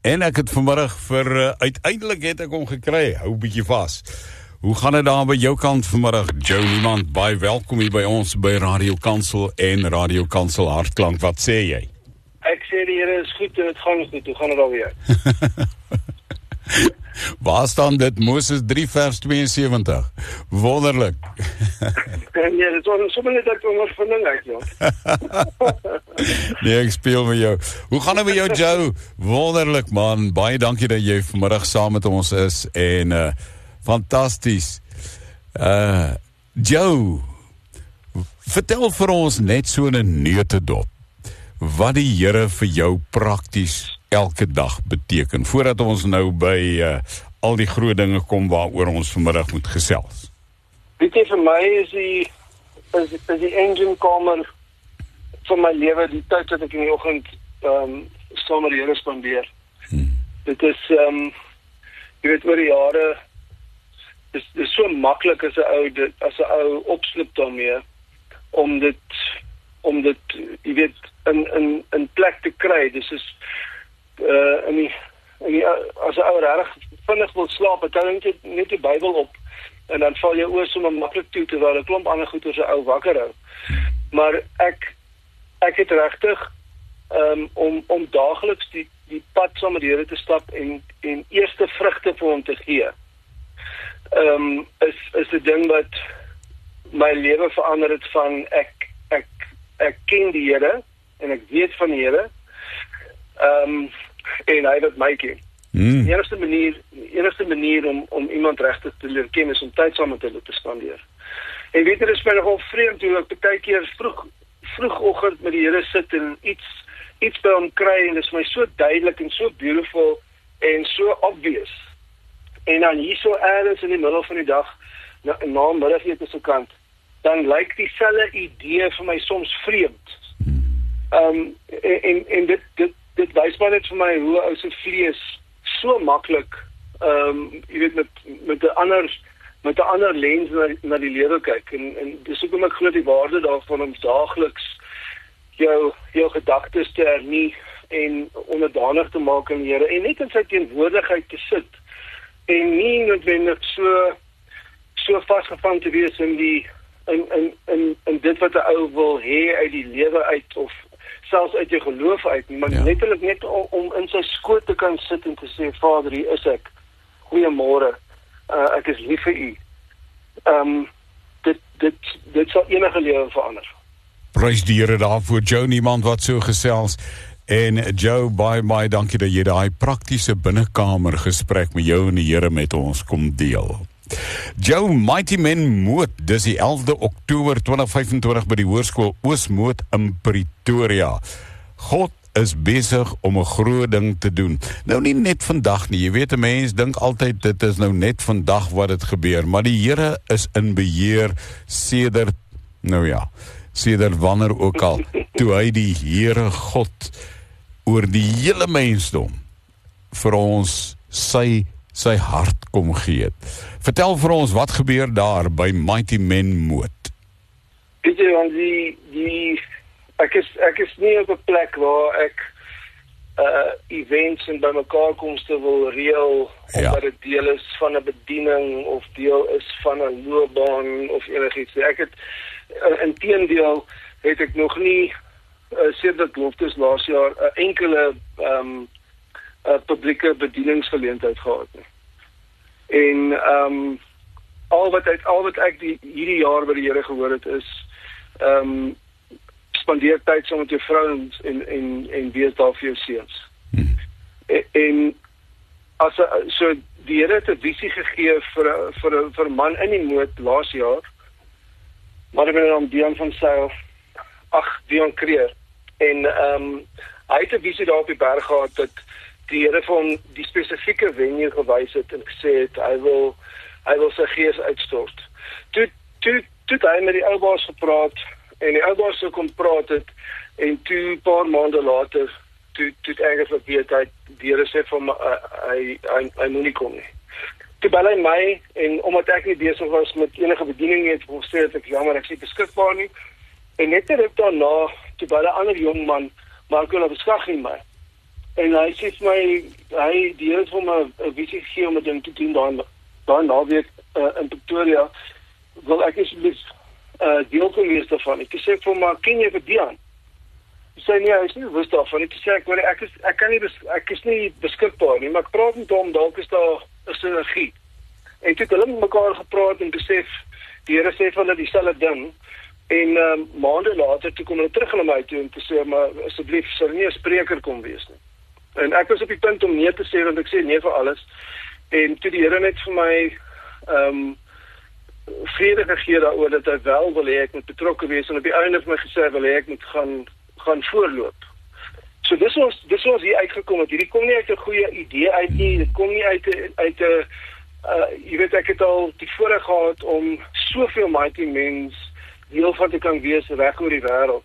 En ek het vanmiddag uiteindelik het ek hom gekry. Hou 'n bietjie vas. Hoe gaan dit daar by jou kant vanmiddag? Joe Niemand, baie welkom hier by ons by Radio Kansel en Radio Kansel Hartklank. Wat sê jy? Ek sê die Here is goed en dit gaan goed. Hoe gaan dit alweer? Waar staan dit? Moses 3 vers 72. Wonderlik. Nee, dit was sommer net ek ondervinding uit, ja. Nee, ek speel met jou. Hoe gaan dit met jou, Joe? Wonderlik, man. Baie dankie dat jy vanmiddag saam met ons is en fantasties. Joe, vertel vir ons net so 'n neutedop wat die Here vir jou prakties elke dag beteken, voordat ons nou by al die groot dinge kom waaroor ons vanmiddag moet gesels. Weet jy, vir my is die engine kamer van my lewe, die tyd wat ek in die oggend saam met die Here spandeer. Dit is, jy weet, oor die jare, dit is so maklik as 'n ou opslip daarmee, om dit, jy weet, in plek te kry. Dis is as 'n ou regtig vinnig wil slaap, dan net die Bybel op en dan val jou oor sommer maklik toe terwyl 'n klomp ander goeie se ou wakker hou. Maar ek het regtig om daagliks die pad saam met die Here te stap en eerste vrugte vir hom te gee. Is 'n ding wat my lewe verander het van ek ken die Here en ek weet van die Here. En hy wat my ken. Die enigste manier om iemand regtig te leer ken is om tyd saam met hulle te spandeer. En weet jy, dit is my nogal vreemd hoe ek baie keer vroegoggend met die Here sit en iets by hom kry en dit is my so duidelik en so beautiful en so obvious. En dan hier so ergens in die middel van die dag, na middagete se kant, dan lyk dieselfde idee vir my soms vreemd. En dit wys maar net vir my hoe ou se vlees so maklik, jy weet, met 'n ander lens na die lewe kyk. En dis hoekom ek glo die waarde daarvan om daagliks jou gedagtes te hernie en onderdanig te maak aan die Here en net in sy teenwoordigheid te sit. En nie noodwendig so vasgevang te wees in dit wat 'n ou wil hê uit die lewe uit of selfs uit jou geloof uit, maar letterlik net om in sy skoot te kan sit en te sê, Vader, hier is ek. Goeiemôre. Ek is lief vir u. Dit sal enige lewe verander. Prys die Here daarvoor. Joe Niemand wat so gesels. En Joe, baie dankie dat jy daai praktiese binnekamer gesprek met jou en die Here met ons kom deel. Joe, Mighty Men Moot, dis die 11de Oktober 2025 by die Hoërskool Oosmoed in Pretoria. God is besig om 'n groot ding te doen. Nou nie net vandag nie, jy weet 'n mens dink altyd dit is nou net vandag wat dit gebeur, maar die Here is in beheer sedert wanneer ook al, toe hy die Here God oor die hele mensdom vir ons sy hart kom gee het. Vertel vir ons, wat gebeur daar by Mighty Men Moot? Weet jy, want ek is nie op 'n plek waar ek events en bymekaarkomste wil reël omdat dit deel is van 'n bediening of deel is van 'n loopbaan of enigiets. Ek het inteendeel het ek nog nie sedert beloftes laas jaar 'n enkele publieke bedieningsgeleentheid gehad nie. En al wat ek hierdie jaar by die Here gehoor het is spandeer tyd saam met jou vrou en wees daar vir jou seuns. En so die Here het 'n visie gegee vir 'n man in die moed laas jaar, maar ek ben aan Dion van Sail, Dion Creer. En hy het 'n visie daar op die berg gehad dat die Here vir hom die spesifieke venue gewys het en gesê het hy wil sy gees uitstort. Toe hy met die oubaas gepraat en die oubaas so kom praat het en toe 'n paar maande later toe eigenlijk weet hy die Here sê vir hom hy moenie kom nie. Toe bel hy my en omdat ek nie besig was met enige bediening het gesê dat ek jammer ek is nie beskikbaar nie. En net 'n ruk daarna toe bel 'n ander jong man, maar ek wil beskrag nie my. En hy sê vir my, die Here het vir my 'n visie gegee om 'n ding te doen daai naweek in Pretoria, wil ek asseblief deel kan wees daarvan. Ek sê vir hom, maar ken jy vir Dian? Hy sê nee, hy is nie bewus daarvan. Ek sê ek is nie beskikbaar nie, maar ek praat met hom, dalk is daar 'n sinergie. En toe het hulle met mekaar gepraat en besef, die Here sê vir hulle dieselfde ding. En maande later toe kom hulle terug na my toe en te sê, maar asseblief, sal nie 'n spreker kom wees nie. En ek was op die punt om nee te sê, want ek sê nee vir alles. En toe die Here net vir my vrede gegee daaroor dat hy wel wil hê ek moet betrokke wees, en op die einde vir my gesê wil hê ek moet gaan voorloop. So dis ons hier uitgekom het. Hierdie kom nie uit 'n goeie idee uit nie, dit kom nie uit 'n jy weet, ek het al die voorreg gehad om soveel mighty mens deel van te kan wees reg oor die wêreld.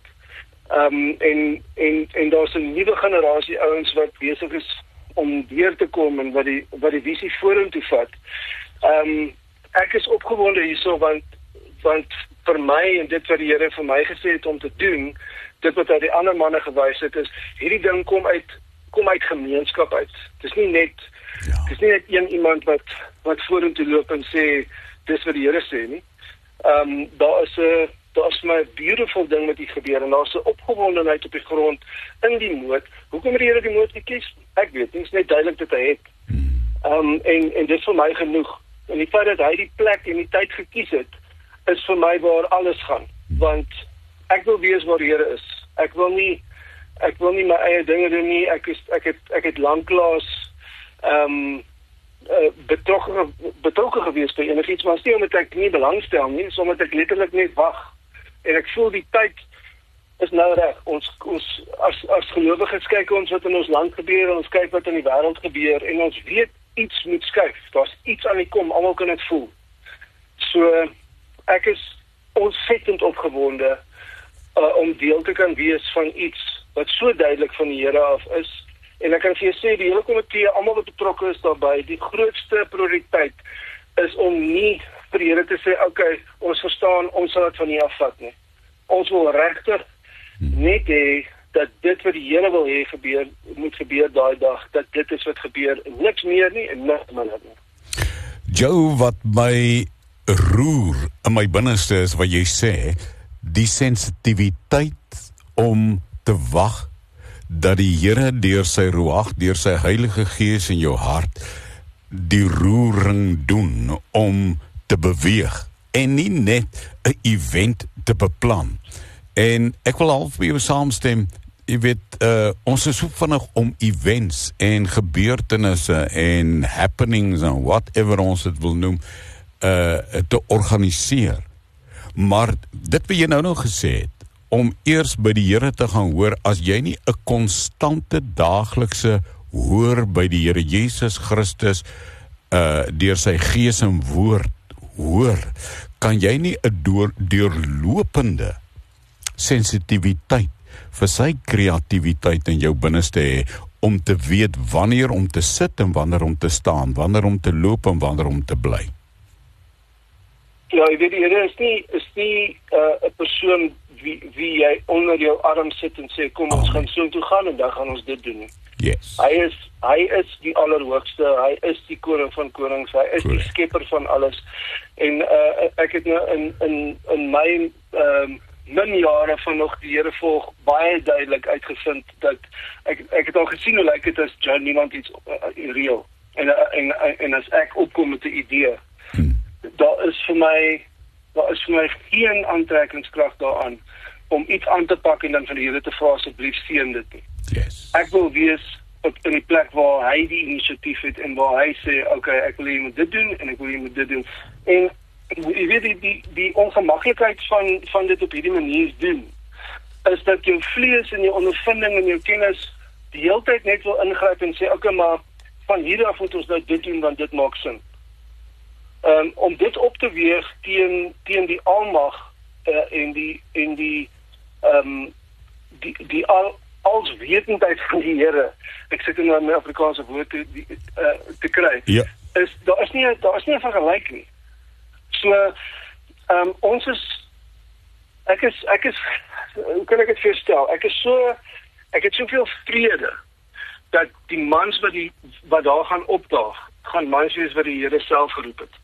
En daar's 'n nuwe generasie ouens wat besig is om weer te kom en wat die visie vorentoe vat. Ek is opgewonde hierso want vir my en dit wat die Here vir my gesê het om te doen, dit wat hy die ander manne gewys het, is hierdie ding kom uit gemeenskap uit. Dis nie net een iemand wat vorentoe loop en sê dis wat die Here sê nie. Daar's my beautiful ding wat hier gebeur, en daar's 'n opgewondenheid op die grond in die moed. Hoekom het die Here die moed gekies? Ek weet nie, is net duidelik dat hy het. En dit is vir my genoeg. En die feit dat hy die plek en die tyd gekies het, is vir my waar alles gaan. Want ek wil weet waar die Here is. Ek wil nie my eie dinge doen nie. Ek het lanklaas betrokke gewees by enigiets, maar nie omdat ek nie belangstel nie, so omdat ek letterlik net wag. En ek voel die tyd is nou reg. Ons as gelowiges kyk ons wat in ons land gebeur, en ons kyk wat in die wêreld gebeur, en ons weet iets moet skuif. Daar's iets aan die kom, almal kan dit voel. So ek is ontsettend opgewonde om deel te kan wees van iets wat so duidelik van die Here af is. En ek kan vir jou sê, die hele komitee, almal wat betrokke is daarbey, die grootste prioriteit is om nie vir die Here te sê, okay, ons verstaan, ons sal dit van hier afvat nie. Ons wil regtig net hê dat dit wat die Here wil hê moet gebeur daai dag, dat dit is wat gebeur, niks meer nie en niks minder nie. Joe, wat my roer in my binneste is wat jy sê, die sensitiwiteit om te wag dat die Here deur sy Ruach, deur sy Heilige Gees in jou hart die roering doen om te beweeg en nie net 'n event te beplan. En ek wil half met jou saamstem, jy weet, ons is so vinnig om events en gebeurtenisse en happenings en whatever ons dit wil noem, te organiseer. Maar dit wat jy nou gesê het, om eers by die Here te gaan hoor, as jy nie 'n konstante daaglikse hoor by die Here Jesus Christus deur sy Gees en woord hoor, kan jy nie 'n deurlopende sensitiwiteit vir sy kreatiwiteit in jou binneste hê, om te weet wanneer om te sit en wanneer om te staan, wanneer om te loop en wanneer om te bly. Ja, jy weet, die Here is nie 'n persoon wie jy onder jou arm sit en sê, kom ons gaan so toe gaan en dan gaan ons dit doen. Yes. Hy is die allerhoogste, hy is die koning van konings, hy is die skepper van alles. En ek het nou in my min jare van nog die Here volg baie duidelik uitgevind dat ek het al gesien hoe lyk dit as John niemand iets reël. En as ek opkom met 'n idee, daar is vir my geen aantrekkingskrag daaraan om iets aan te pak en dan van die Here te vra asseblief seën dit nie. Yes. Ek wil wees in die plek waar hy die inisiatief het en waar hy sê, okay, ek wil jy moet dit doen en ek wil jy moet dit doen. En jy weet die ongemaklikheid van dit op hierdie manier doen, is dat jou vlees en jou ondervinding en jou kennis die hele tyd net wil ingryp en sê, okay, maar van hier af moet ons nou dit doen want dit maak sin. Om dit op te weeg teen die almag en die alswetendheid van die Here. Ek sit in my Afrikaanse woord te kry. Ja. Daar is nie 'n vergelyk nie. So ek is hoe kan ek dit voorstel? Ek het soveel vrede dat die mans wat daar gaan opdaag, gaan mans wees wat die Here self geroep het.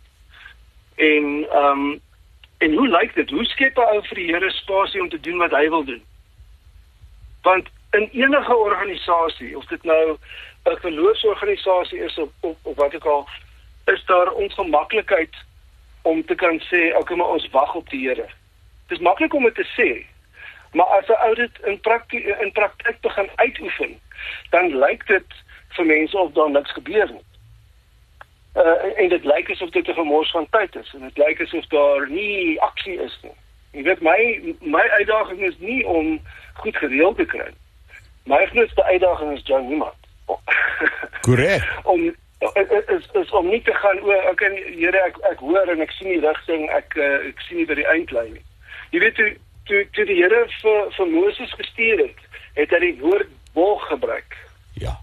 En hoe lyk dit? Hoe skep 'n ou vir die Here spasie om te doen wat hy wil doen? Want in enige organisasie, of dit nou 'n geloofsorganisasie is of wat ook al, is daar ongemaklikheid om te kan sê, okay, maar ons wag op die Here. Dit is maklik om dit te sê, maar as 'n ou dit in praktyk begin uitoefen, dan lyk dit vir mense of daar niks gebeur nie. En dit lyk asof dit 'n gemors van tyd is, en dit lyk asof daar nie aksie is nie. Jy weet, my uitdaging is nie om goed gereël te kry. My grootste uitdaging is John Niemand. Korrek. Is om nie te gaan, Here, ek hoor en ek sien die rigting, ek sien nie by die eindlyn nie. Jy weet, toe die Here vir Moses gestuur het hy die woord bol gebruik. Ja.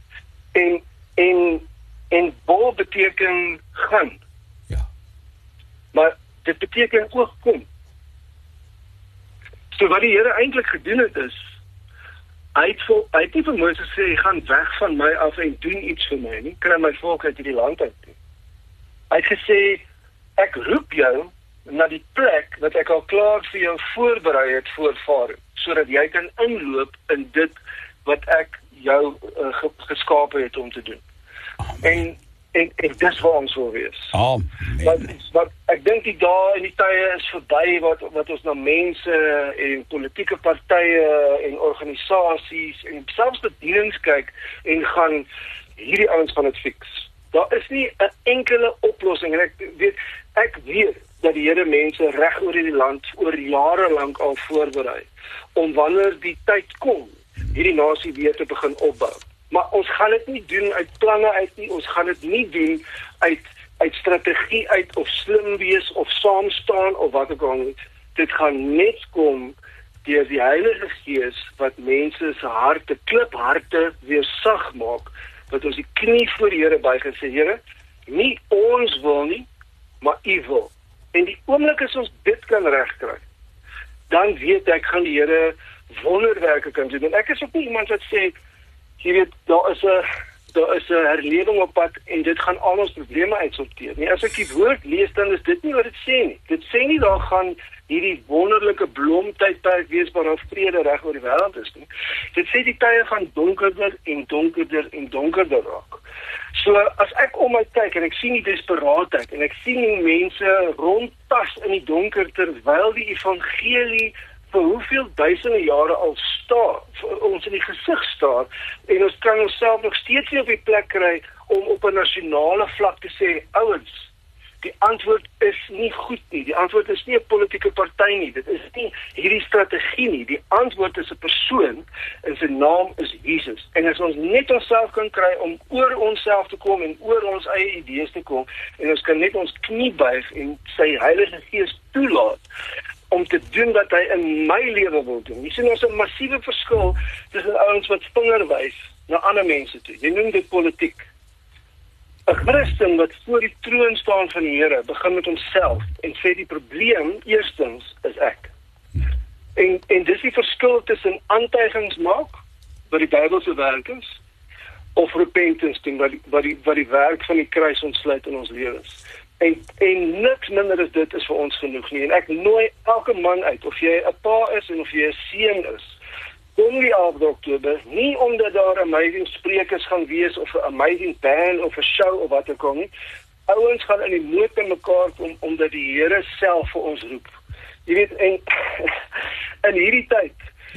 En bol beteken gaan. Ja. Maar dit beteken ook kom. So wat die Here eintlik gedoen het is, hy het nie vir Moses gesê, gaan weg van my af en doen iets vir my nie, kry my volk uit hierdie land uit nie. Hy het gesê, ek roep jou na die plek wat ek al klaar vir jou voorberei het voor Farao, sodat jy kan inloop in dit wat ek jou geskape het om te doen. En dis waar ons wil wees. Want ek dink die dae en die tye is verby wat ons na mense en politieke partye en organisasies en selfs bedienings kyk en gaan hierdie ouens van dit fix. Daar is nie 'n enkele oplossing en ek weet dat die Here mense reg oor hierdie land oor jare lank al voorberei om wanneer die tyd kom hierdie nasie weer te begin opbou. Maar ons gaan dit nie doen uit planne uit nie, ons gaan dit nie doen uit strategie uit of slim wees of saam staan of wat ook al nie. Dit gaan net kom deur die Heilige Gees wat mense se harte, klipharte weer sag maak, wat ons die knie voor die Here buig en sê, Here, nie ons wil nie, maar U wil. En die oomblik as ons dit kan regkry, dan weet ek gaan die Here wonderwerke kan doen. En ek is ook nie iemand wat sê, jy weet, daar is 'n herlewing op pad en dit gaan al ons probleme uitsorteer. Nee, as ek die woord lees, dan is dit nie wat dit sê nie. Dit sê nie daar gaan hierdie wonderlike blomtydperk wees waar daar vrede reg oor die wêreld is nie. Dit sê die tye gaan donkerder en donkerder en donkerder raak. So as ek om my kyk en ek sien die desperaatheid en ek sien hoe mense rondtas in die donker terwyl die evangelie vir hoeveel duisende jare al ons in die gesig staar, en ons kan onsself nog steeds nie op die plek kry om op 'n nasionale vlak te sê, ouens, die antwoord is nie goed nie, die antwoord is nie 'n politieke party nie, dit is nie hierdie strategie nie, die antwoord is 'n persoon, en sy naam is Jesus. En as ons net onsself kan kry om oor onsself te kom en oor ons eie idees te kom, en ons kan net ons knie buig en sy Heilige Gees toelaat, om te doen wat hy in my lewe wil doen. Jy sien, ons 'n massiewe verskil tussen ouens wat vinger wys na ander mense toe. Jy noem dit politiek. 'n Christen wat voor die troon staan van die Here, begin met homself en sê die probleem eerstens is ek. En dis die verskil tussen aantuigings maak, wat die Bybelse werk is, of repentance doen, wat die werk van die kruis ontsluit in ons lewens. En niks minder as dit is vir ons genoeg nie. En ek nooi elke man uit, of jy 'n pa is en of jy 'n seun is, kom die 11 Oktober, nie omdat daar amazing sprekers gaan wees, of 'n amazing band, of 'n show, of wat ook al nie. Ouens gaan in die nood in mekaar kom, omdat die Here self vir ons roep. Jy weet, en in hierdie tyd,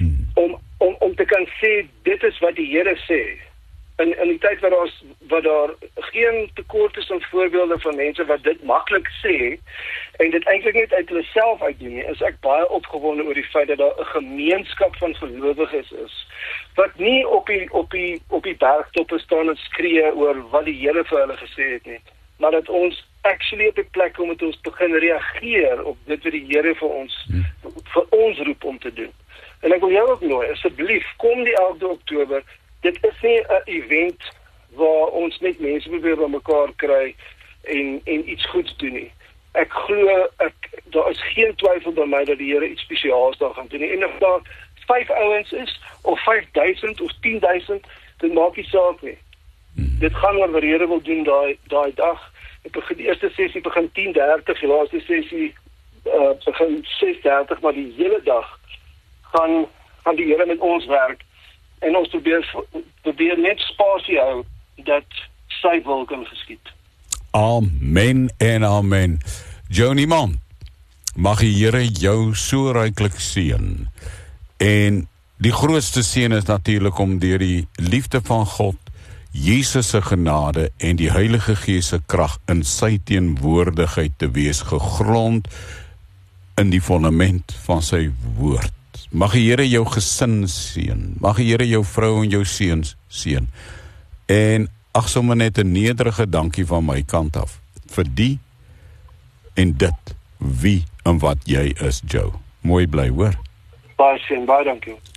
om te kan sê, dit is wat die Here sê, in die tyd waar daar geen tekort is aan voorbeelde van mense wat dit maklik sê en dit eintlik net uit hulle self uitdoen nie, is ek baie opgewonde oor die feit dat daar 'n gemeenskap van gelowiges is wat nie op die bergtoppe staan en skree oor wat die Here vir hulle gesê het nie, maar dat ons actually op die plek kom met ons begin reageer op dit wat die Here vir ons roep om te doen. En ek wil jou ook nooi, asseblief, kom die 11de Oktober. Dit is nie 'n event waar ons net mense probeer by mekaar kry en iets goeds doen nie. Ek glo, daar is geen twyfel by my dat die Here iets spesiaals daar gaan doen nie. En of daar 5 ouens is, of 5000 of 10,000, Dit maak nie saak nie. Dit gaan oor wat die Here wil doen daai dag. Die eerste sessie begin 10:30, die laaste sessie begin 6:30, maar die hele dag gaan die Here met ons werk en ons probeer net spasie hou dat sy wil kan geskied. Amen en amen. Joe Niemand, mag die Here jou so ryklik seën. En die grootste seën is natuurlik om deur die liefde van God, Jesus se genade en die Heilige Gees se krag in sy teenwoordigheid te wees, gegrond in die fundament van sy woord. Mag die Here jou gesin seën. Mag die Here jou vrou en jou seuns seën. En ag sommer net 'n nederige dankie van my kant af vir die en dit wie en wat jy is, Joe. Mooi bly, hoor. Baie seën, baie dankie.